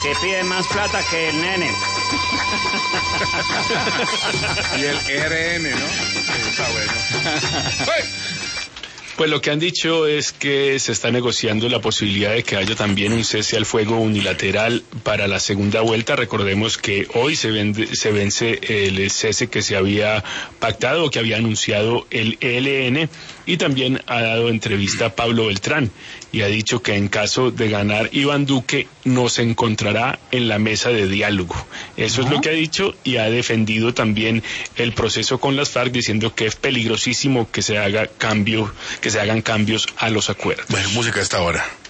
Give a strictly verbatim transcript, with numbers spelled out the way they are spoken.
que pide más plata que el nene. Y el R N, ¿no? Está bueno. Pues lo que han dicho es que se está negociando la posibilidad de que haya también un cese al fuego unilateral para la segunda vuelta. Recordemos que hoy se, vende, se vence el cese que se había pactado o que había anunciado el E L N, y también ha dado entrevista a Pablo Beltrán y ha dicho que en caso de ganar Iván Duque no se encontrará en la mesa de diálogo. Eso uh-huh. es lo que ha dicho, y ha defendido también el proceso con las FARC, diciendo que es peligrosísimo que se haga cambio, que se hagan cambios a los acuerdos. Bueno, música a esta hora.